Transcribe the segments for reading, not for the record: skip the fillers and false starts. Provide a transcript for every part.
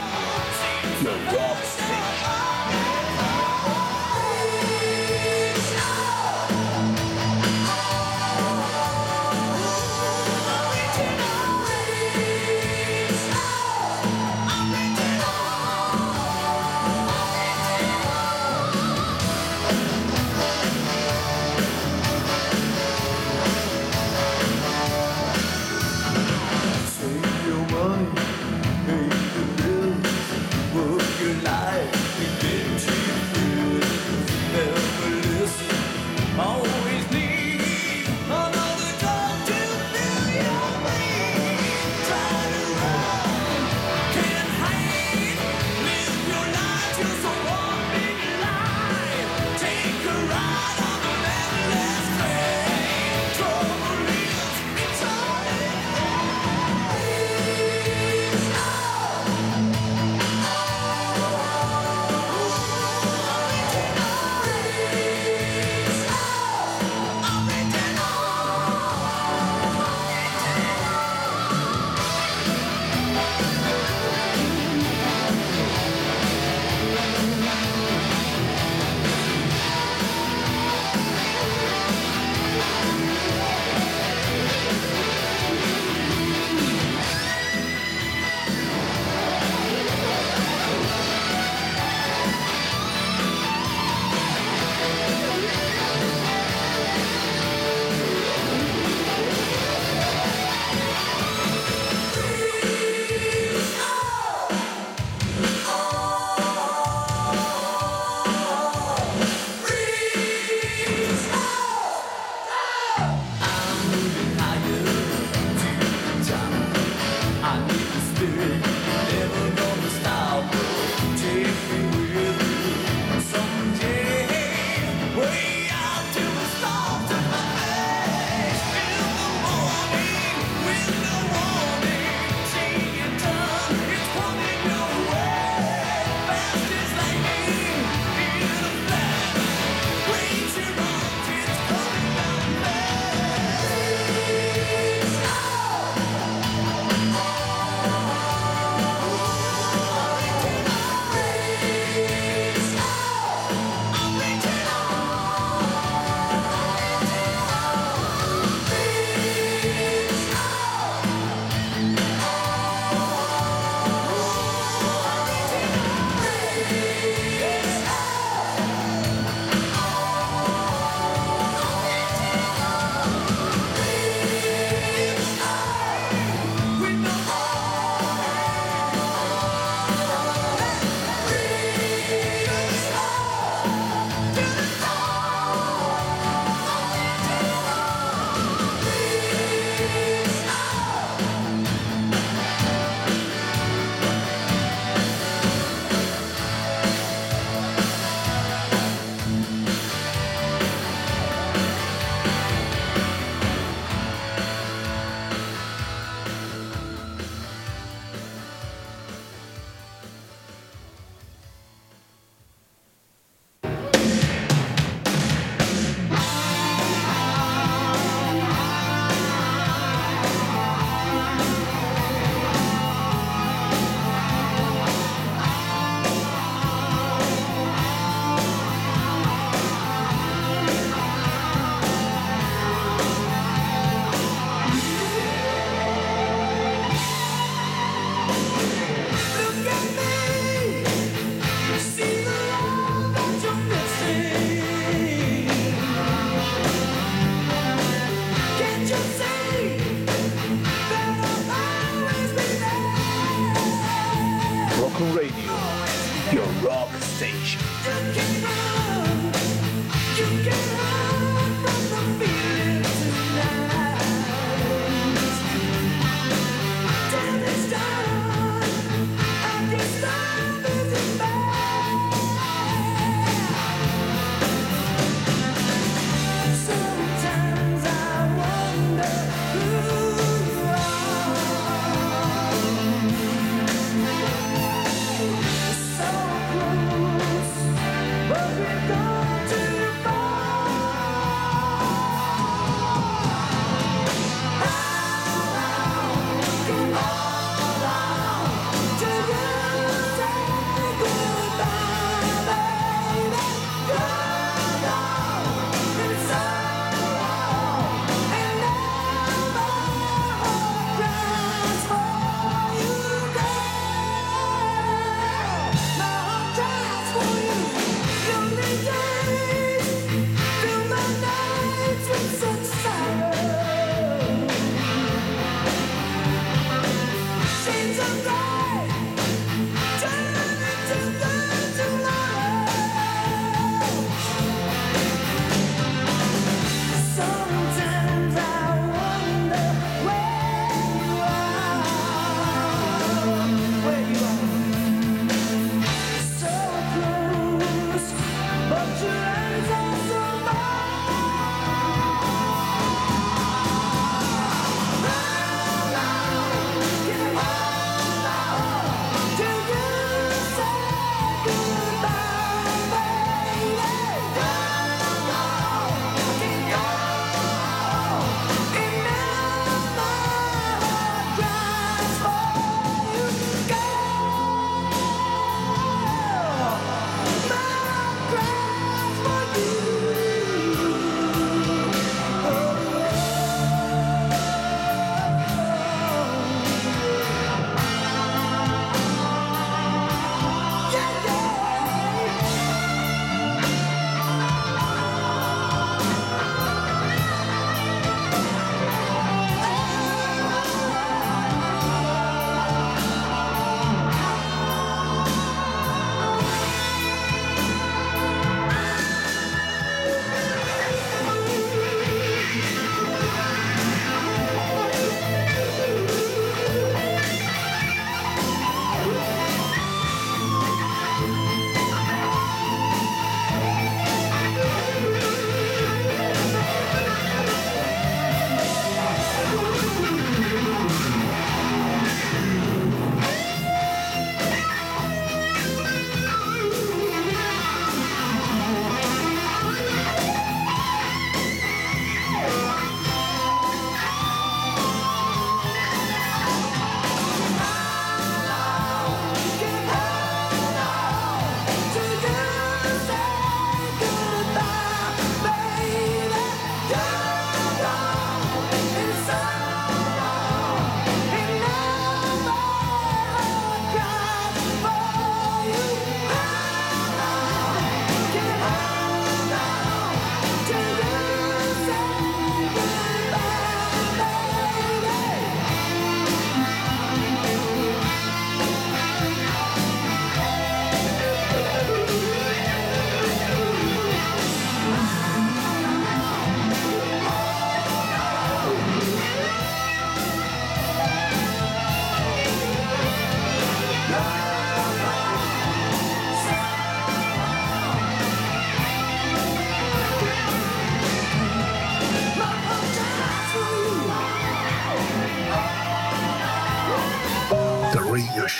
The Rock Station. Save your money, pay the bills.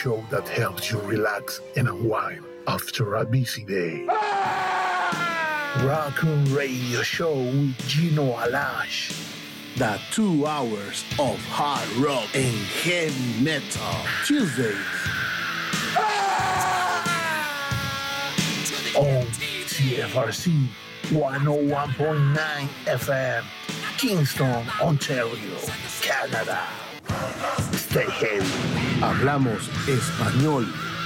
show that helps you relax and unwind after a busy day. Raccoon Radio Show with Gino Alash. The 2 hours of hard rock and heavy metal. Tuesdays. On CFRC 101.9 FM. Kingston, Ontario, Canada. Stay heavy. Hablamos español.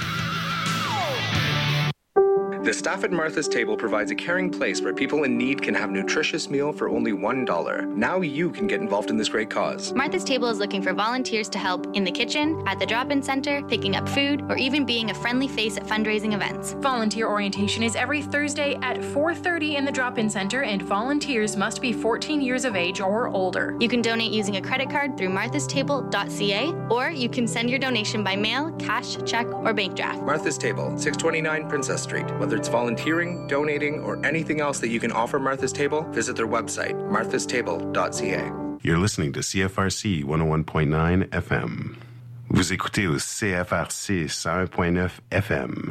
The staff at Martha's Table provides a caring place where people in need can have a nutritious meal for only $1. Now you can get involved in this great cause. Martha's Table is looking for volunteers to help in the kitchen, at the drop-in center, picking up food, or even being a friendly face at fundraising events. Volunteer orientation is every Thursday at 4:30 in the drop-in center, and volunteers must be 14 years of age or older. You can donate using a credit card through marthastable.ca, or you can send your donation by mail, cash, check, or bank draft. Martha's Table, 629 Princess Street. Whether it's volunteering, donating, or anything else that you can offer Martha's Table, visit their website, marthastable.ca. You're listening to CFRC 101.9 FM. Vous écoutez au CFRC 101.9 FM.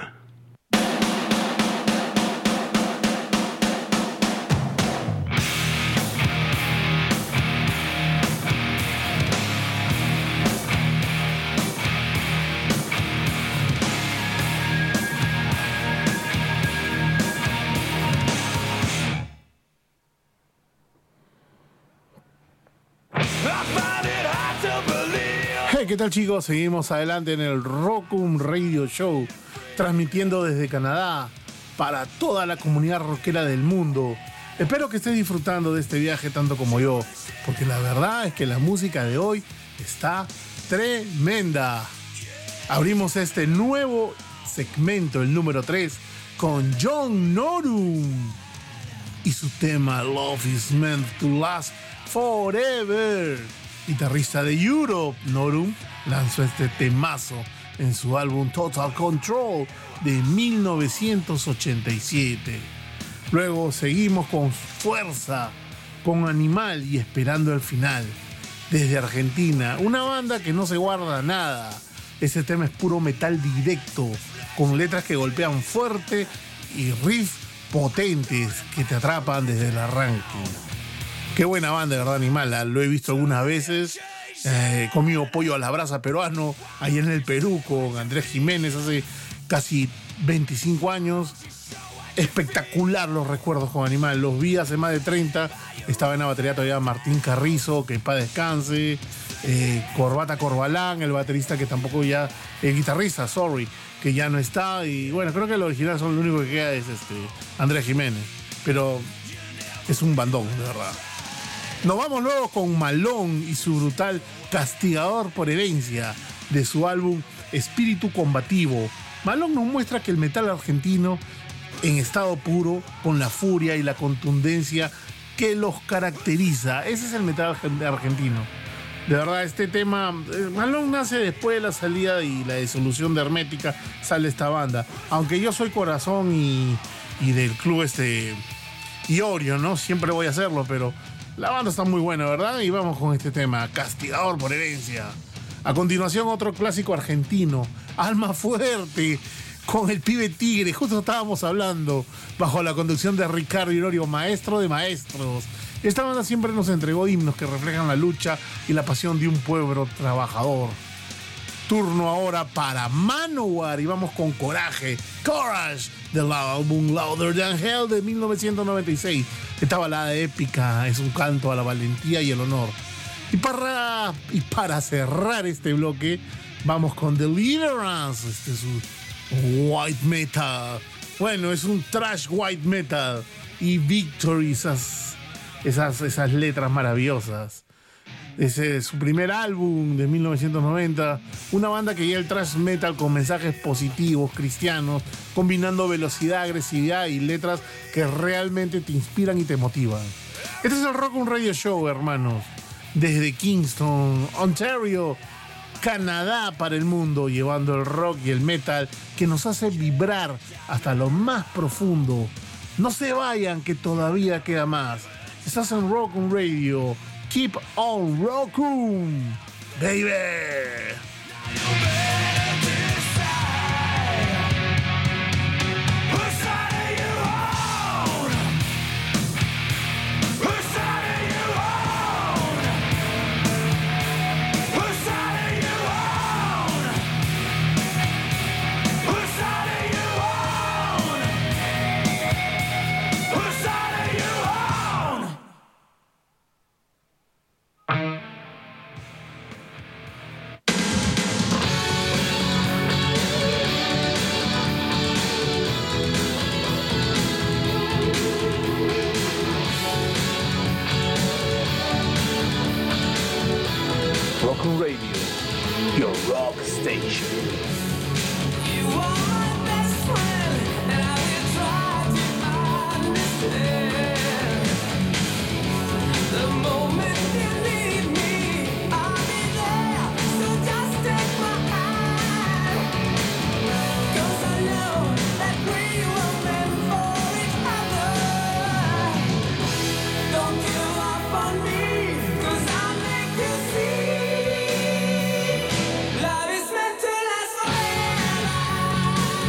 ¿Qué tal, chicos? Seguimos adelante en el Rockum Radio Show, transmitiendo desde Canadá para toda la comunidad rockera del mundo. Espero que estés disfrutando de este viaje tanto como yo, porque la verdad es que la música de hoy está tremenda. Abrimos este nuevo segmento, el número 3, con John Norum y su tema Love is Meant to Last Forever. Guitarrista de Europe, Norum lanzó este temazo en su álbum Total Control de 1987. Luego seguimos con fuerza, con Animal y Esperando el Final. Desde Argentina, una banda que no se guarda nada. Ese tema es puro metal directo, con letras que golpean fuerte y riffs potentes que te atrapan desde el arranque. Qué buena banda, de verdad, Animal. Lo he visto algunas veces. Comido pollo a la brasa peruano ahí en el Perú con Andrés Jiménez hace casi 25 años. Espectacular los recuerdos con Animal. Los vi hace más de 30. Estaba en la batería todavía Martín Carrizo, que en paz descanse. Corbata Corbalán, el baterista que tampoco ya... El guitarrista, que ya no está. Y bueno, creo que el original lo único que queda es Andrés Jiménez. Pero es un bandón, de verdad. Nos vamos luego con Malón y su brutal Castigador por Herencia de su álbum Espíritu Combativo. Malón nos muestra que el metal argentino en estado puro, con la furia y la contundencia que los caracteriza. Ese es el metal argentino. De verdad, este tema, Malón nace después de la salida y la disolución de Hermética, sale esta banda. Aunque yo soy corazón y del club Iorio, ¿no? Siempre voy a hacerlo, pero la banda está muy buena, ¿verdad? Y vamos con este tema, Castigador por Herencia. A continuación, otro clásico argentino, Alma Fuerte, con el Pibe Tigre. Justo estábamos hablando, bajo la conducción de Ricardo Iorio, maestro de maestros. Esta banda siempre nos entregó himnos que reflejan la lucha y la pasión de un pueblo trabajador. Turno ahora para Manowar y vamos con Coraje, Courage, del álbum Louder Than Hell de 1996. Esta balada épica es un canto a la valentía y el honor. Y para cerrar este bloque, vamos con Deliverance. Este es un white metal. Bueno, es un trash white metal. Y Victory, esas letras maravillosas. Ese es su primer álbum de 1990. Una banda que lleva el thrash metal con mensajes positivos, cristianos, combinando velocidad, agresividad y letras que realmente te inspiran y te motivan. Este es el Rockum Radio Show, hermanos. Desde Kingston, Ontario, Canadá para el mundo, llevando el rock y el metal que nos hace vibrar hasta lo más profundo. No se vayan, que todavía queda más. Estás en Rockum Radio. Keep on Rockum, baby. Rock Radio, your rock station. You are my best friend, and I will try to understand. The moment you leave me, I'll be there, so just take my hand. 'Cause I know that we were meant for each other. Don't give up on me, 'cause I'll make you see. Love is meant to last forever.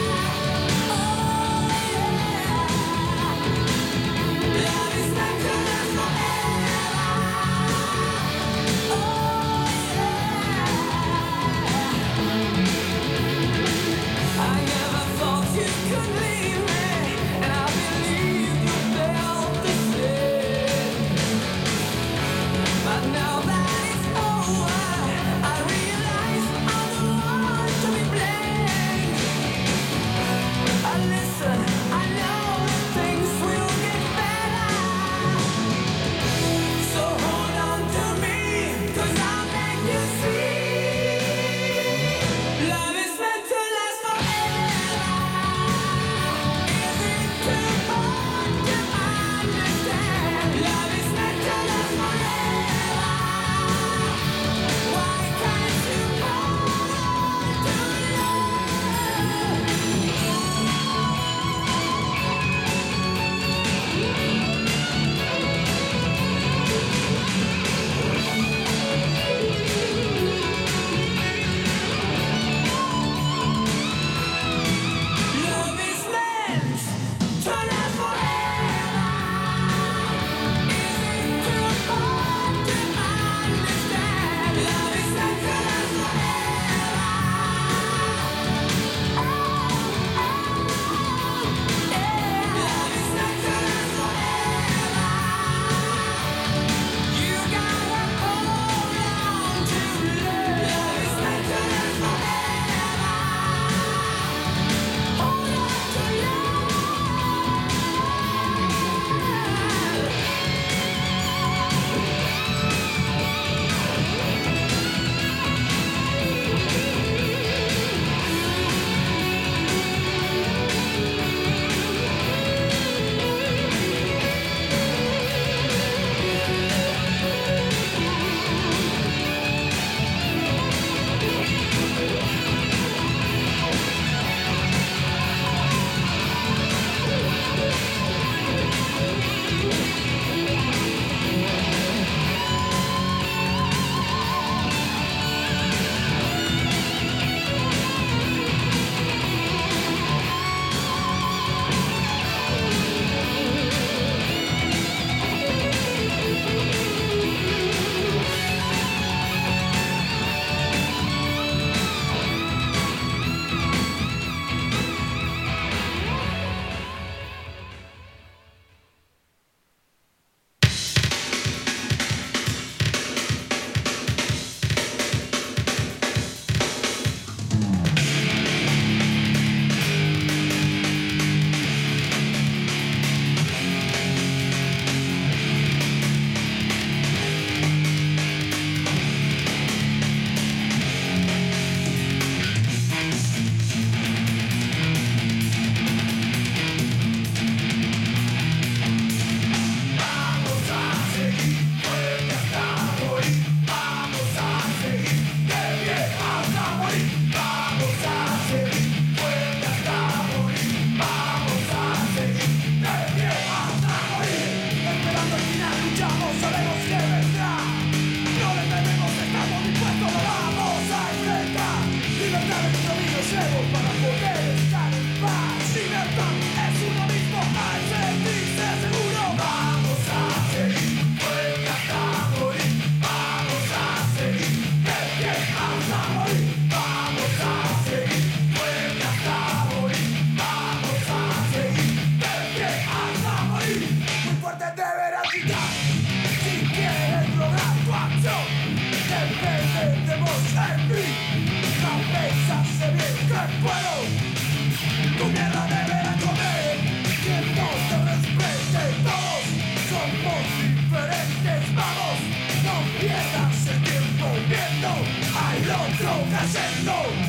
otro cayendo.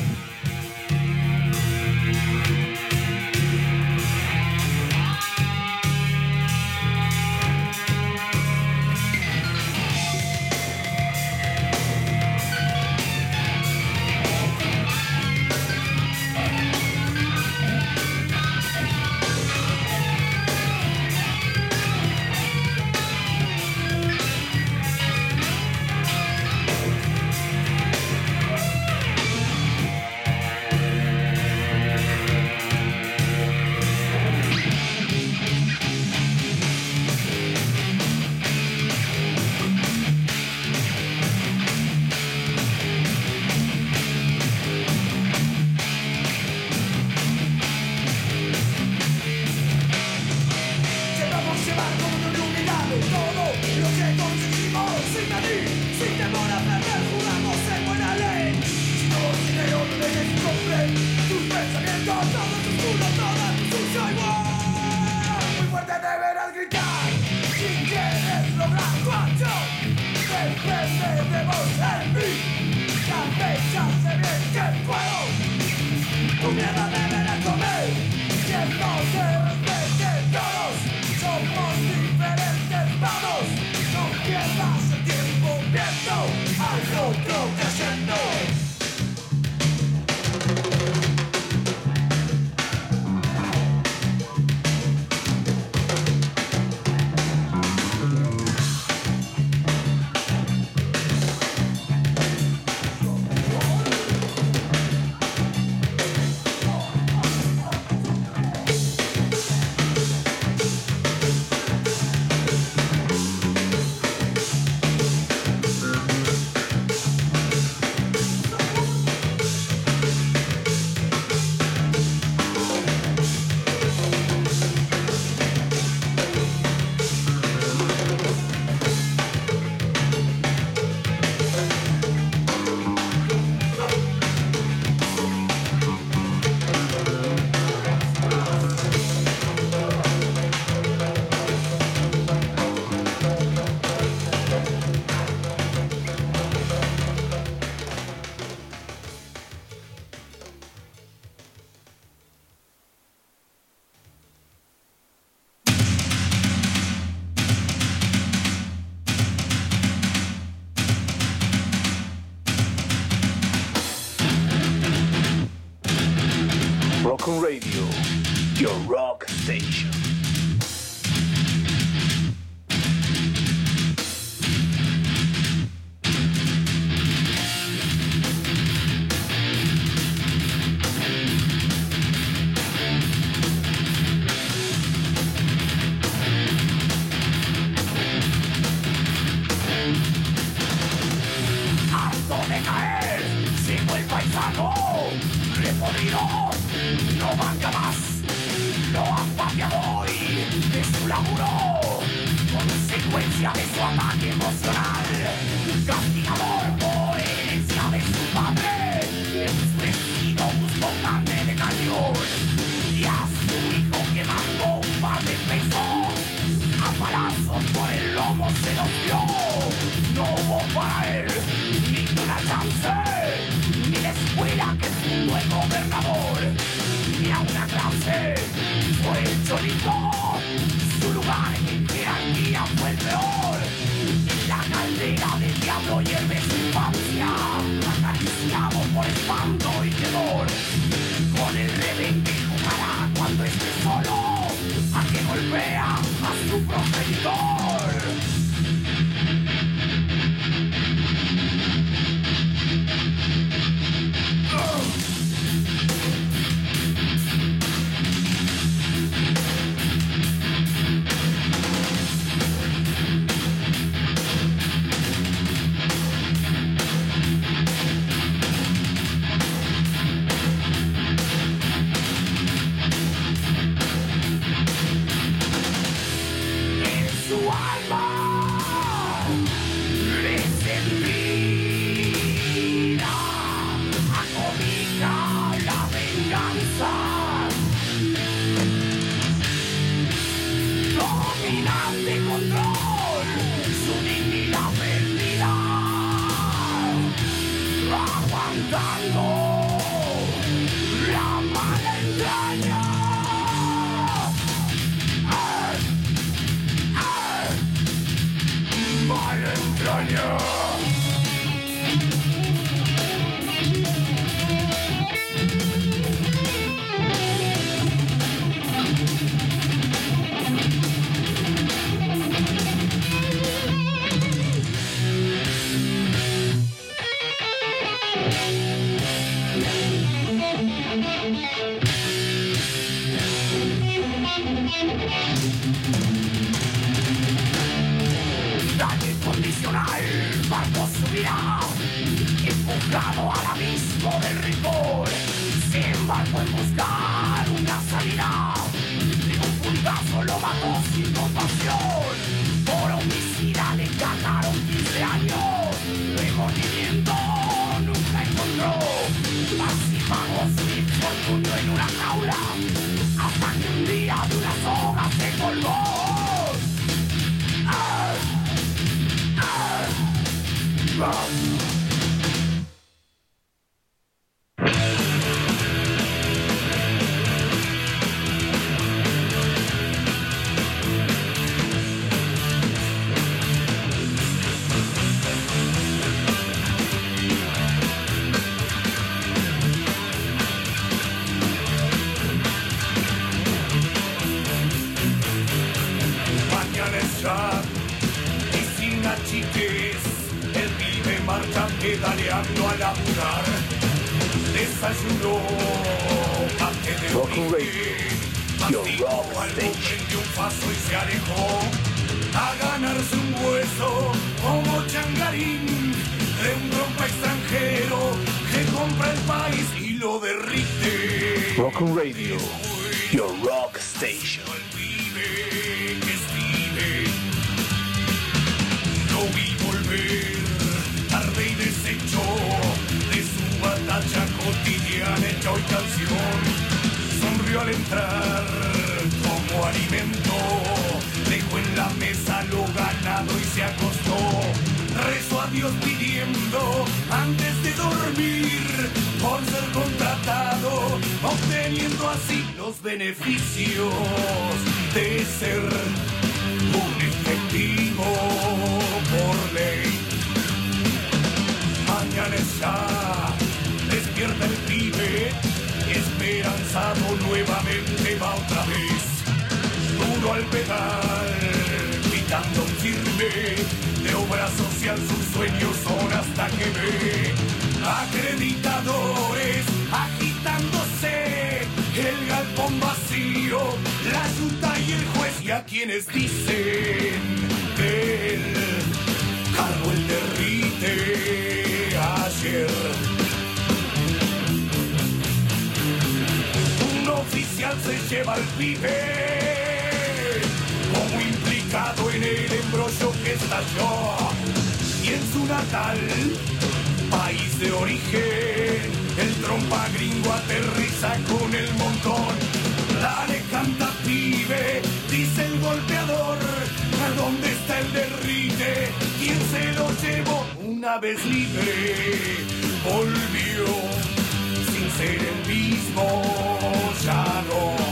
Rock on Radio, your rock station. Harto de caer, sigo el paisano, repodrido, no banca más, lo apaga hoy de su laburo, consecuencia de su ataque emocional, castigador por herencia de su padre, enfurecido buscó carne de cañón, y a su hijo que mandó un par de pesos, a palazos por el lomo se los dio, no hubo para él ninguna chance, ni la escuela que fundó el gobernador, ni a una clase fue el cholito, su lugar en jerarquía fue el peor, en la caldera del diablo hierve su infancia, acariciado por espanto y temor, con el rebenque jugará cuando esté solo, a que golpea a su progenitor. Daño incondicional, barco subirá, empujado al abismo del rigor, sin barco en buscar una salida. De un puntazo lo mató sin compasión, por homicida le cagaron 15 años, remordimiento nunca encontró, así pagó su infortunio en una jaula, hasta que un día de una soga se colgó. Mañana es ya y sin achiques, el pibe marcha pedaleando a laburar. Desayunó, parte de Rock and origen, Your masticó Rock algo, Station. prendió un paso y se alejó a ganarse un hueso como changarín de un trompa extranjero que compra el país y lo derrite. Rock and Radio, your rock station. Al pibe que escribe, lo vi volver tarde y deshecho de su batalla cotidiana hecha hoy canción. Sonrió al entrar como alimento, dejó en la mesa lo ganado y se acostó. Rezó a Dios pidiendo antes de dormir por ser contratado, obteniendo así los beneficios de ser un efectivo por ley. Mañana es ya, despierta el pibe, esperanzado nuevamente va otra vez. Duro al pedal, gritando un firme, de obra social sus sueños son hasta que ve acreditadores agitándose, el galpón vacío, la yuta y el juez, y a quienes dicen que el cargo el derrite ayer. Un oficial se lleva al pibe como implicado en el embrollo que estalló, y en su natal país de origen el trompa gringo aterriza con el montón. Dale, canta pibe, dice el golpeador, ¿a dónde está el derrite? ¿Quién se lo llevó una vez libre? Volvió sin ser el mismo, ya no.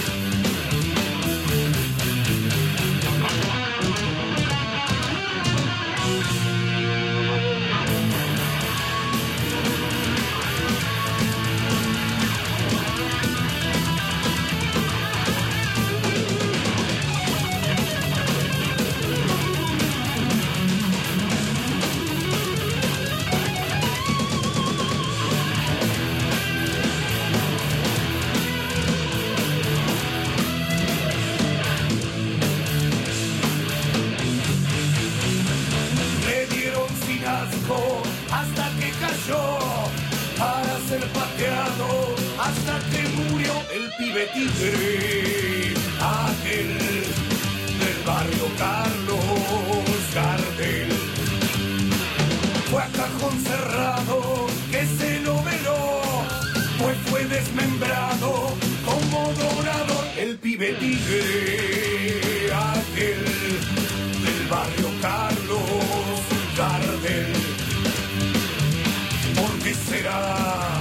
Hasta que cayó para ser pateado, hasta que murió el pibe tigre, aquel del barrio Carlos Gardel. Fue a cajón cerrado que se lo veló, pues fue desmembrado como donador el pibe tigre, aquel del barrio Carlos Gardel. ¿Por qué será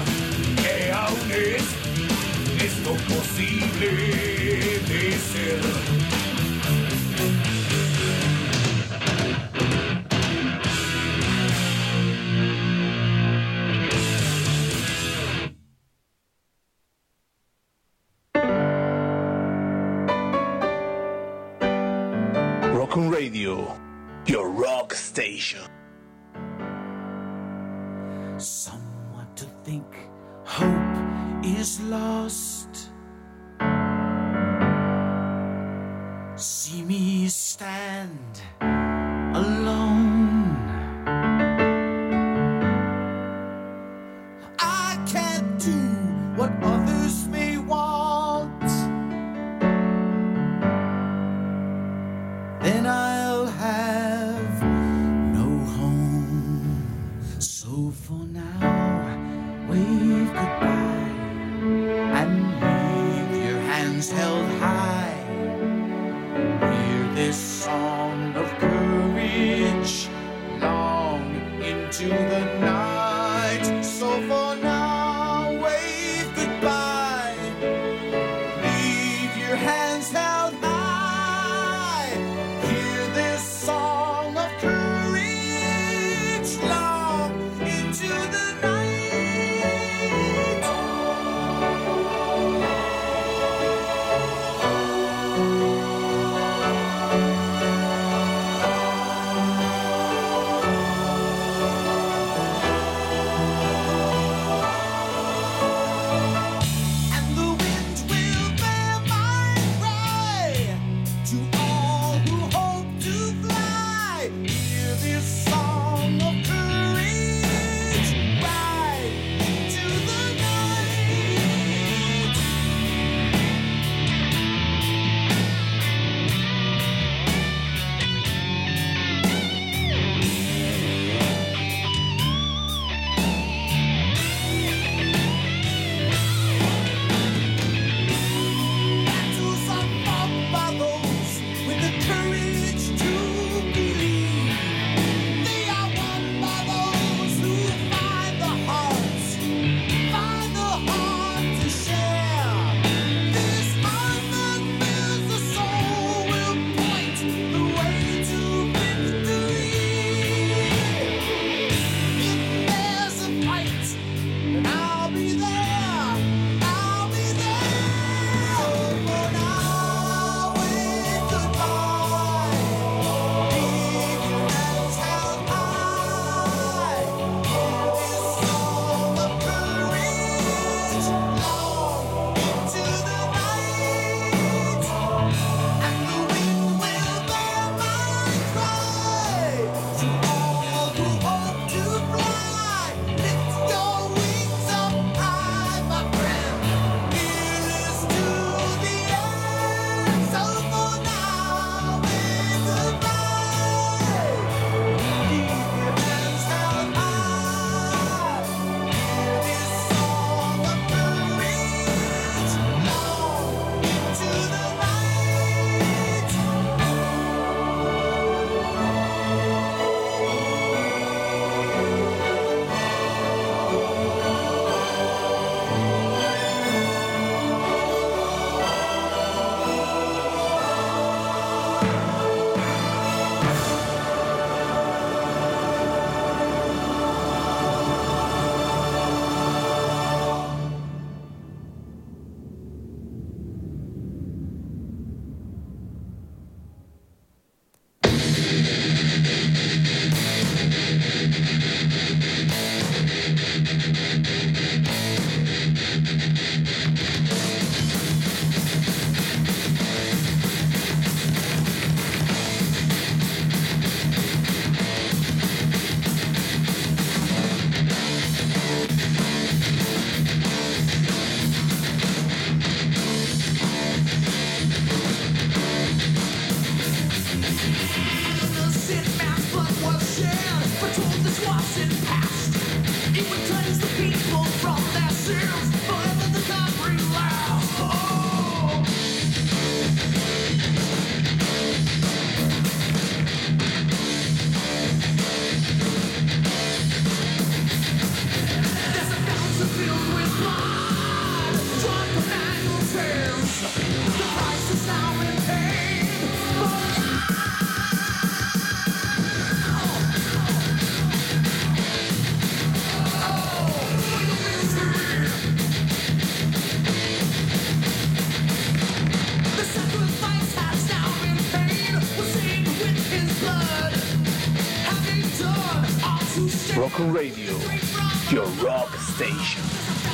Rock on Radio, your rock station. Someone to think hope is lost. See me stand alone. I can't do what others may want. Then I'll have no home. So for now, wave goodbye and leave your hands held high. Hear this song of courage long into the night. So for now, wave goodbye. Leave your hands held high. Hear this song of courage long into the night. And the wind will bear my cry to all who hope to fly. Hear this song of courage, ride into the night. Battles are fought by those with the courage to believe. They are won by those who find the heart to share. This heart that fills the soul will point the way to victory. If there's a fight, then I'll be there. I'll be there. For now, wave goodbye. Leave your hands held high. Hear this song of courage long into the night. And the wind will bear my cry to all who hope to fly. Lift your wings up high, my friend. Hear this to the end. So for now, wave goodbye. Leave your hands held high. Hear this song of courage long into the There's a fountain filled with blood, drunk from annual tears. Rock'n Radio, your rock station.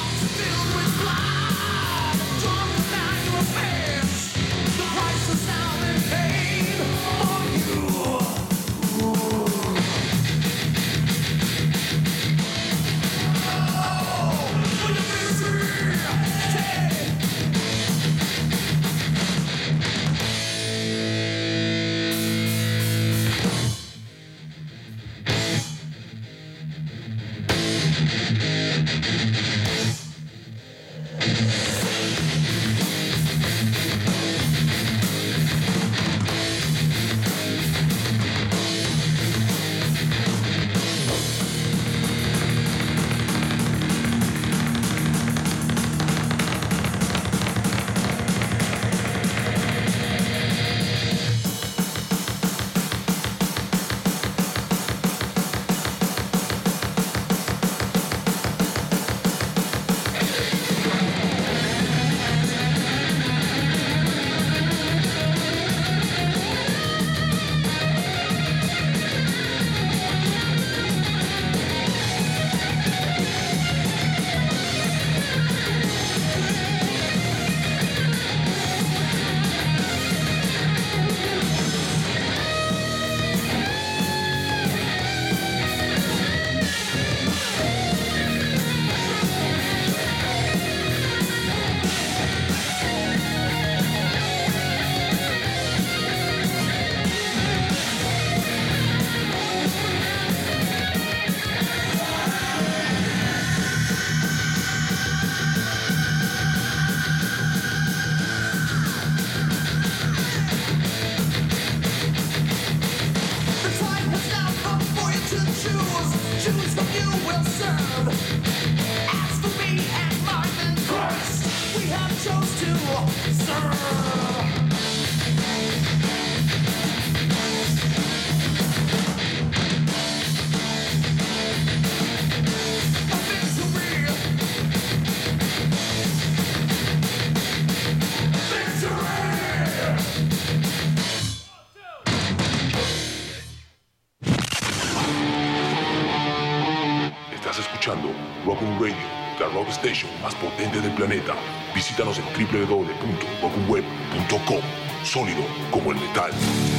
Rock'n Radio, la rock station más potente del planeta. Visítanos en www.rockunweb.com. Sólido como el metal.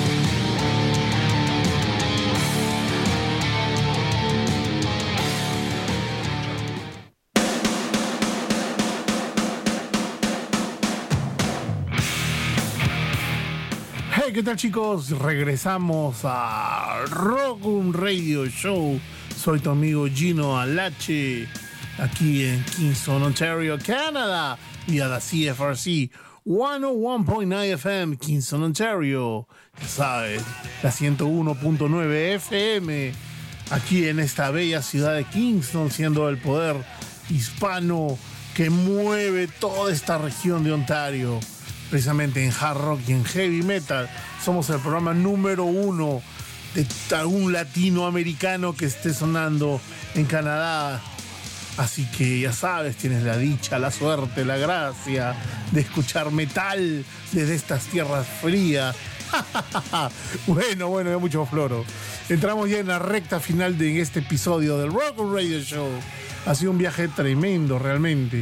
Hey, ¿qué tal, chicos? Regresamos a Rock'n Radio Show. Soy tu amigo Gino Alache, aquí en Kingston, Ontario, Canadá, vía la CFRC 101.9 FM, Kingston, Ontario. Ya sabes, la 101.9 FM, aquí en esta bella ciudad de Kingston, siendo el poder hispano que mueve toda esta región de Ontario. Precisamente en hard rock y en heavy metal, somos el programa número 1 de algún latinoamericano que esté sonando en Canadá. Así que ya sabes, tienes la dicha, la suerte, la gracia de escuchar metal desde estas tierras frías. Bueno, ya mucho floro. Entramos ya en la recta final de este episodio del Rock'n Radio Show. Ha sido un viaje tremendo realmente.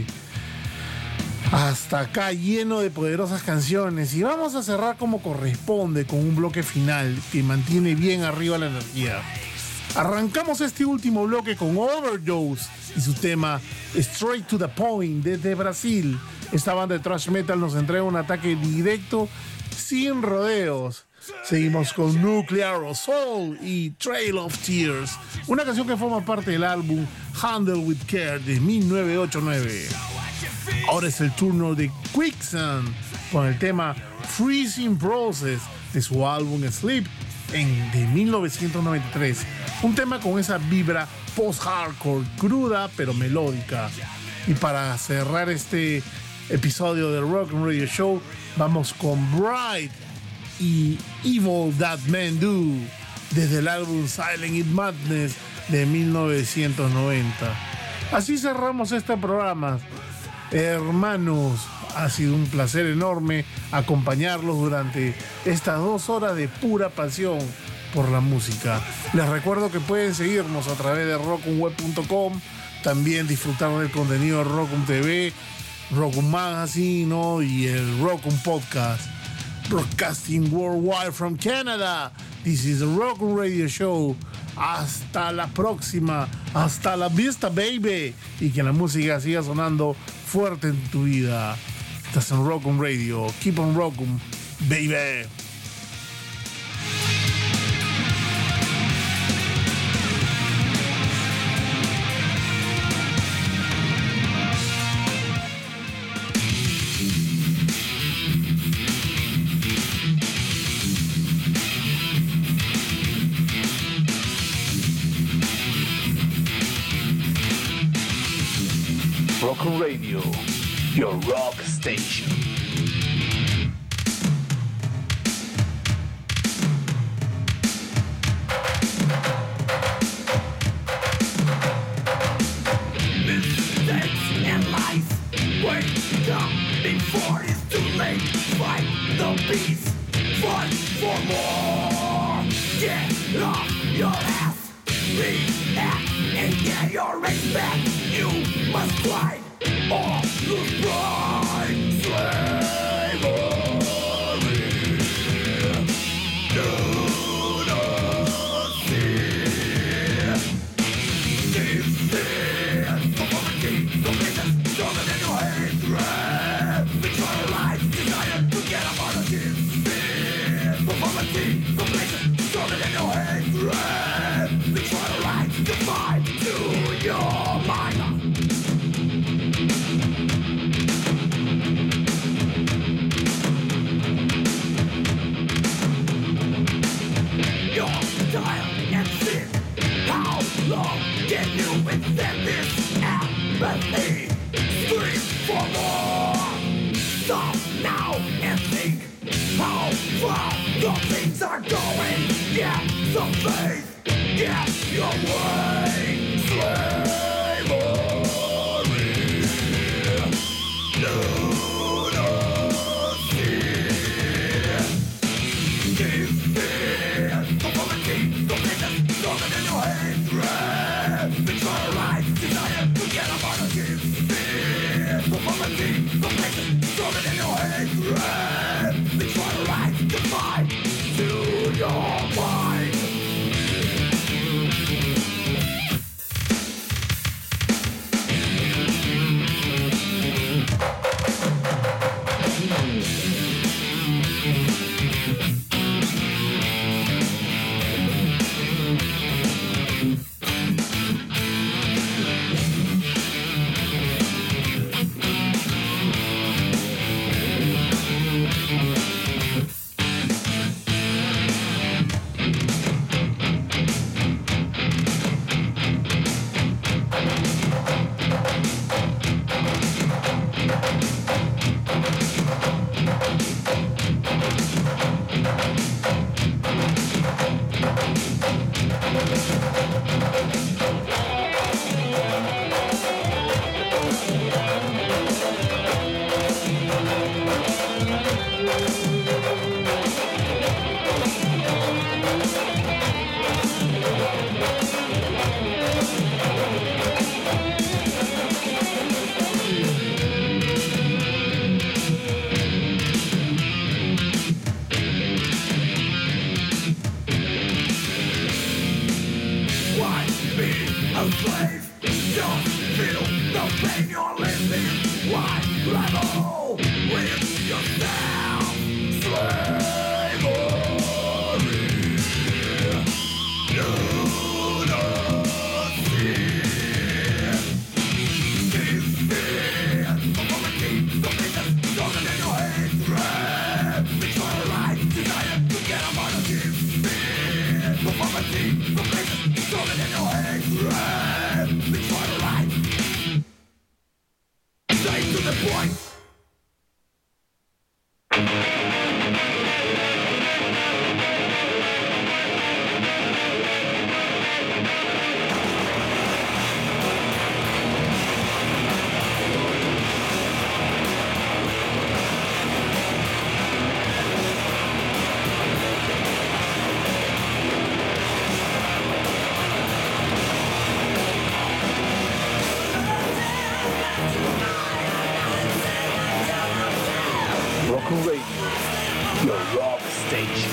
Hasta acá, lleno de poderosas canciones, y vamos a cerrar como corresponde con un bloque final que mantiene bien arriba la energía. Arrancamos este último bloque con Overdose y su tema Straight to the Point desde Brasil. Esta banda de thrash metal nos entrega un ataque directo sin rodeos. Seguimos con Nuclear Assault y Trail of Tears, una canción que forma parte del álbum Handle with Care de 1989. Ahora es el turno de Quicksand con el tema Freezing Process de su álbum Sleep de 1993. Un tema con esa vibra post-hardcore, cruda pero melódica. Y para cerrar este episodio del Rock'n Radio Show, vamos con Bright y Evil That Men Do desde el álbum Silent in Madness de 1990. Así cerramos este programa. Hermanos, ha sido un placer enorme acompañarlos durante estas 2 horas de pura pasión por la música. Les recuerdo que pueden seguirnos a través de rockumweb.com, también disfrutar del contenido de Rockum TV, Rockum Magazine, ¿no? Y el Rockum Podcast. Broadcasting worldwide from Canada. This is the Rockum Radio Show. Hasta la próxima. Hasta la vista, baby. Y que la música siga sonando fuerte en tu vida. Estás en Rockum Radio. Keep on Rockum, baby. Rockum Radio, your rock station. Mistakes and lies. Wake up before it's too late. Fight the beast. Fight for more. Get off your ass. React and get your respect. You must fight or lose pride. Slavery. Do not fear. Deep fear. Conformity. Completeness. Stronger than your hatred. Betray your life. Desire to get up out of deep fear. Conformity. Completeness. Stronger than your hatred. Betray your life. To fight to your mind. You're tired and sick. How long can you withstand this apathy? Scream for more. Stop now and think how far the things are going. Get some faith. Get your way. Slavery. Do not fear. Give fear. Conformity. Completeness. Stronger than your hatred. Betray your life. Desire to get up out of give fear. Conformity. Completeness. Stronger than your hatred. Betray your life. To fight to your mind. Otaku Radio, your rock station.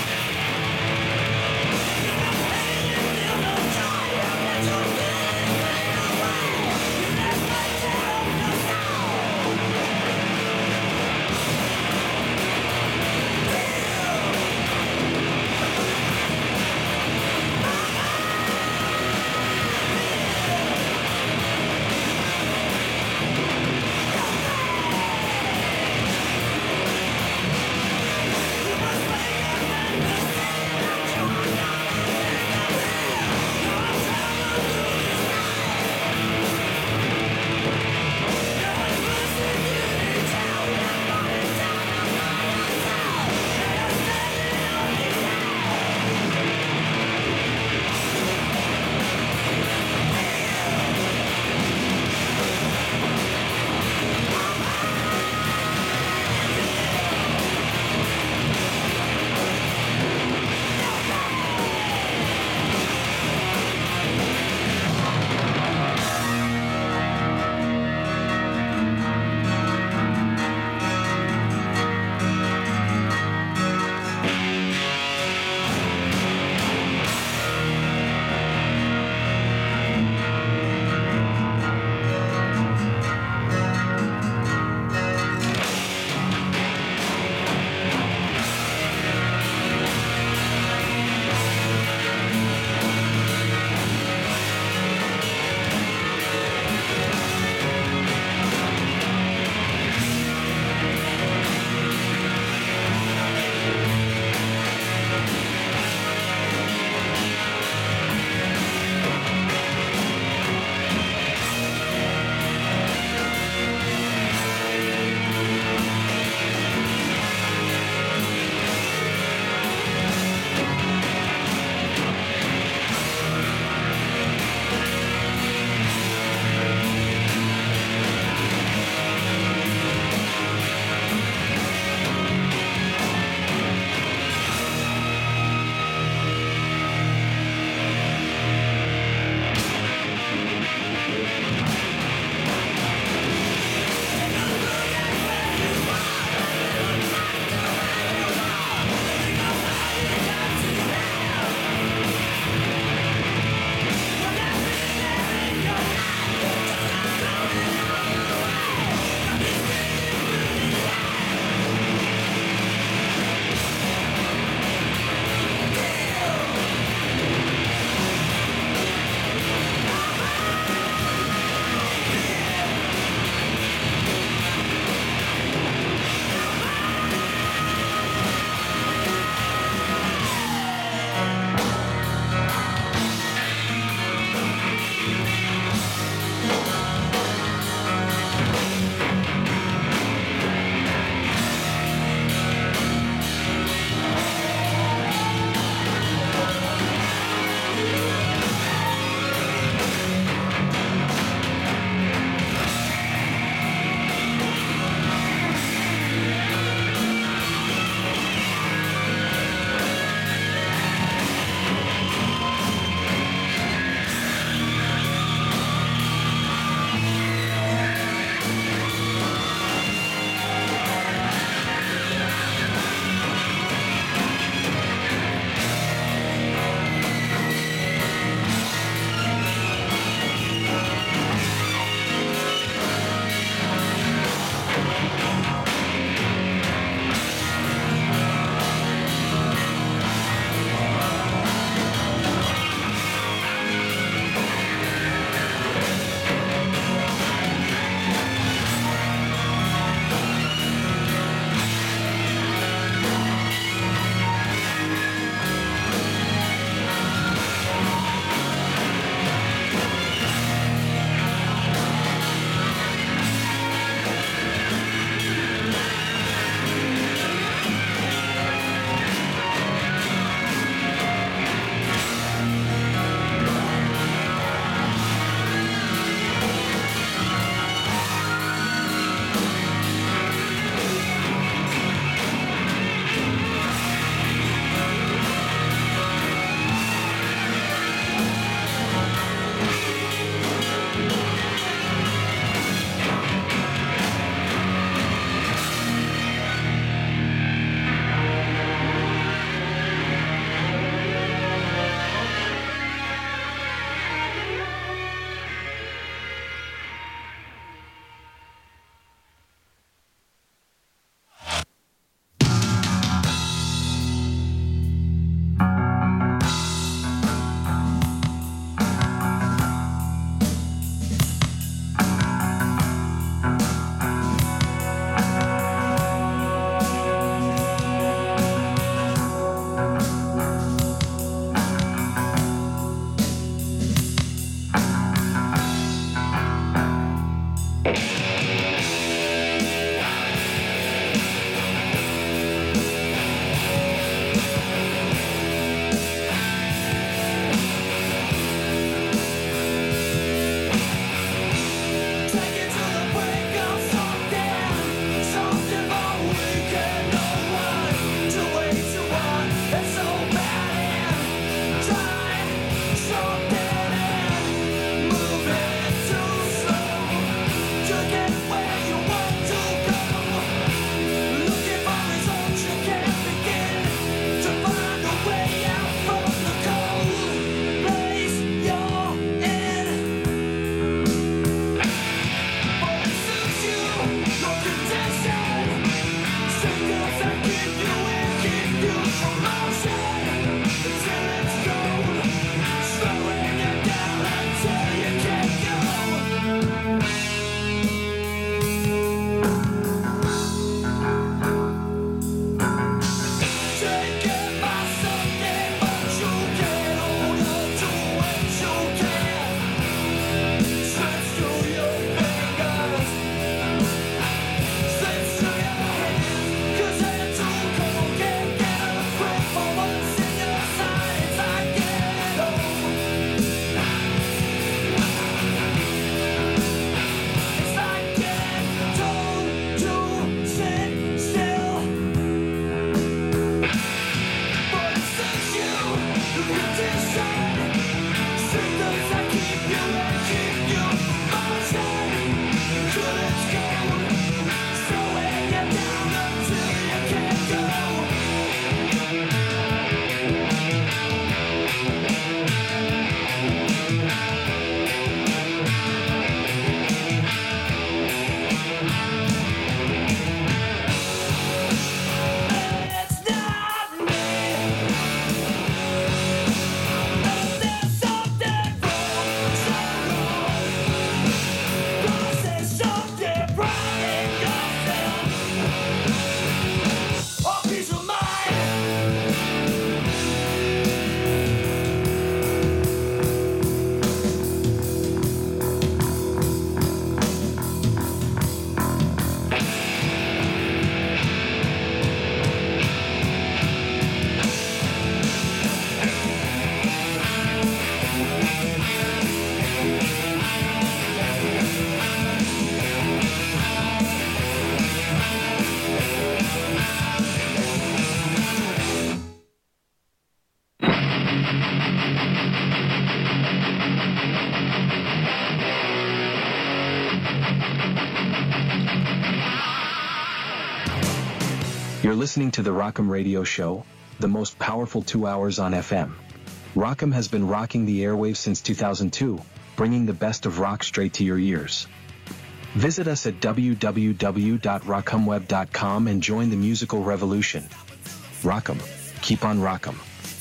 You're listening to the Rock'em Radio Show, the most powerful 2 hours on FM. Rock'em has been rocking the airwaves since 2002, bringing the best of rock straight to your ears. Visit us at www.rock'emweb.com and join the musical revolution. Rock'em. Keep on rock'em.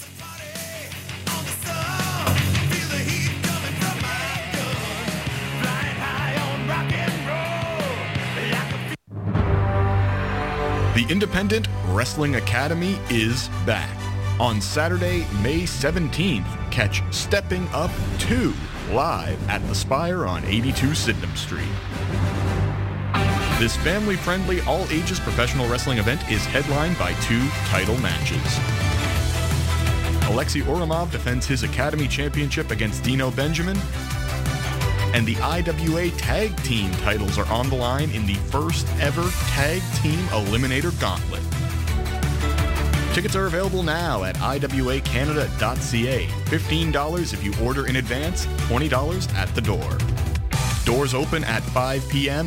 The Independent Wrestling Academy is back. On Saturday, May 17th, catch Stepping Up 2 live at the Spire on 82 Sydenham Street. This family-friendly, all-ages professional wrestling event is headlined by 2 title matches. Alexei Oramov defends his Academy Championship against Dino Benjamin, and the IWA Tag Team titles are on the line in the first ever Tag Team Eliminator Gauntlet. Tickets are available now at iwacanada.ca. $15 if you order in advance, $20 at the door. Doors open at 5 p.m.